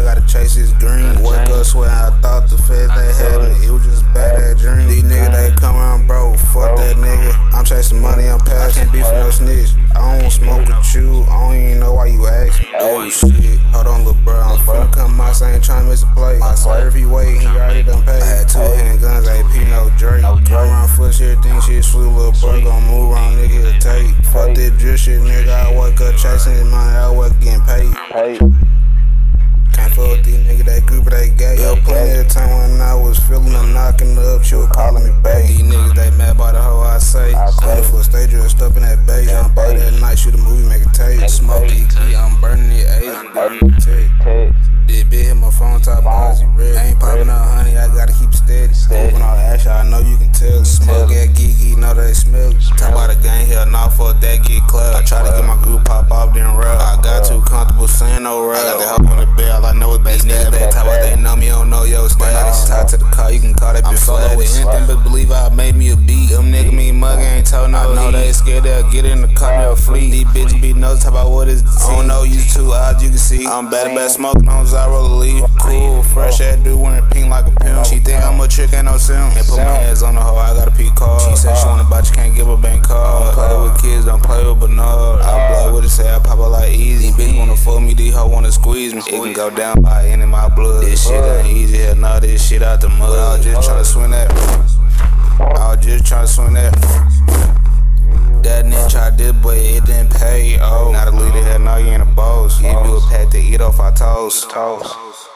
gotta chase this dream. Wake up sweating, I thought the feds they had me. It was just bad that dream. These niggas they come around broke, fuck that nigga. I'm chasing money, I'm passing. I can't be for no snitch. I don't smoke with you, I don't even know why you asking. Oh shit, hold on little bro, I'm finna come out, I ain't tryna miss a play. I swear if he wait, he already done paid. I had 2 handguns, AP, no Drake. Run around foot shit, think shit sweet, little bro gon' move around, nigga, he'll take. Fuck this drip shit, nigga, I wake up chasing this money, I wake up getting paid. Can't fuck with these niggas, they group, they gay. Yo, plenty of time when I was feeling her knocking up, she was calling me babe. These niggas, they mad by the hoe I say. Only for a stage, just up in that bay. Jump out that night, shoot a movie, make a tape. Smoke it, I'm burning it, ayy. I'm burning it, this bitch hit my phone, top bones, red. I ain't popping out, honey, I gotta keep steady. Moving all that action, I know you can tell. Smoke that geeky, know they smell. Talk about a gang here, not for that get club. I try to get my group pop off, then rub. I got too comfortable saying no rub. I got that hoe on the bed, all I know is bass. Niggas they talk about they know me, don't know your status. Tied to the car, you can call that bitch flat. With anything but believe I made me a beat. Them niggas me mug ain't told no. I know they scared they'll get in the car, they'll flee. These bitches be nosy, talk about what is the I don't know you too odds, you can see. I'm bad smoking on Zyro leaf. Cool, fresh ass dude wearing pink like a pimp. She think I'm a trick, ain't no sim. And put my hands on the hoe, I got a P card. She said she wanna buy, you can't give a bank card. Don't play with kids, don't play with Bernard. I blow with it, say I pop up like easy. Bitch wanna fuck me, these hoe wanna squeeze me. It can go down by any of my blood. This shit ain't easy, hell nah, this shit out the mud. I was just tryna swing that. I was just tryna swing that. That nigga tried this, but it didn't pay. Oh, not a leader, hell no, you ain't a boss. Give you a pat to eat off our toast.